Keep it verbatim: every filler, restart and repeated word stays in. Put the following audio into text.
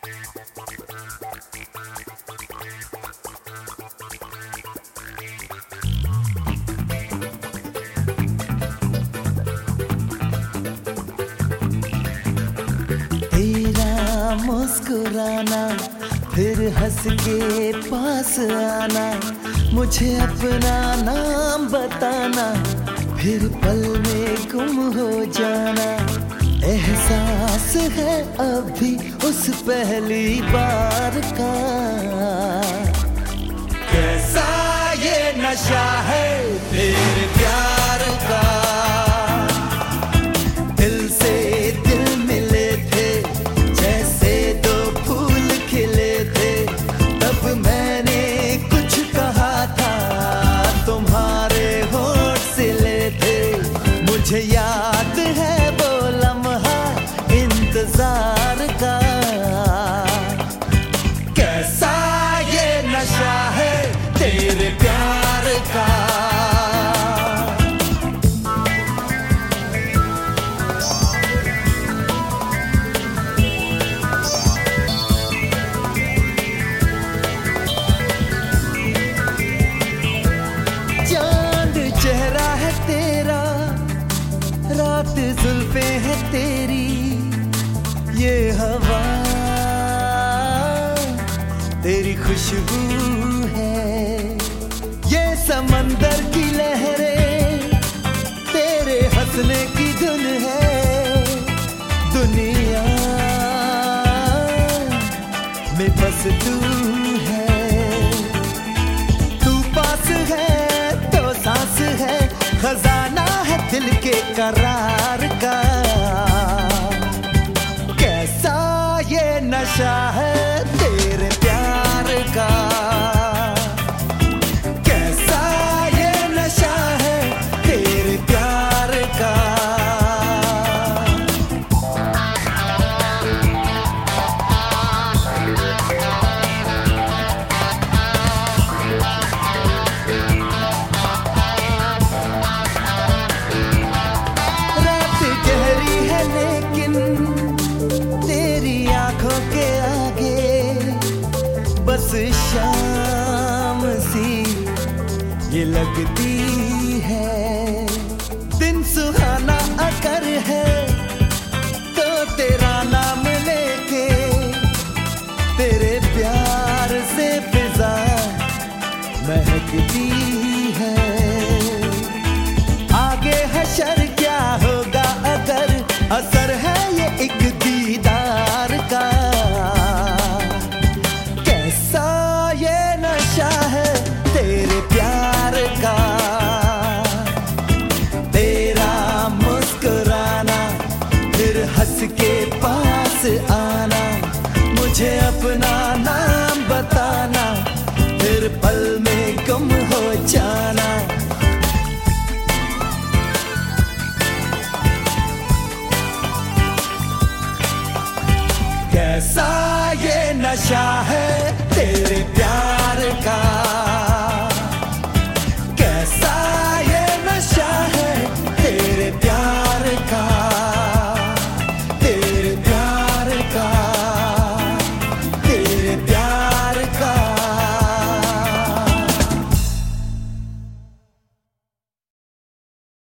मुस्कुराना फिर हंस के पास आना, मुझे अपना नाम बताना, फिर पल में गुम हो जाना। एहसास है अभी उस पहली बार का, कैसा ये नशा है तेरे प्यार का। दिल से दिल मिले थे जैसे दो फूल खिले थे, तब मैंने कुछ कहा था तुम्हारे होठ सिले थे। मुझे याद है वो लम्हा इंतजार का, कैसा ये नशा है तेरे प्यार का। चेहरा है तेरा, रात जुल्फे है तेरी, ये हवा तेरी खुशबू है, ये समंदर की लहरें तेरे हंसने की धुन है। दुनिया में बस तू है, तू पास है तो सांस है, खजाना है दिल के करार का। कैसा ये नशा है तेरे प्यार का, कैसा ये नशा है तेरे प्यार का। बस शाम सी ये लगती है, दिन सुहाना अगर है तो तेरा नाम लेके, तेरे प्यार से फिजा महकती है। आगे हशर क्या होगा अगर असर है ये एक दीदार का। तेरे प्यार का, तेरा मुस्कुराना फिर हंस के पास आना, मुझे अपना नाम बताना, फिर पल में गुम हो जाना। कैसा ये नशा है तेरे प्यार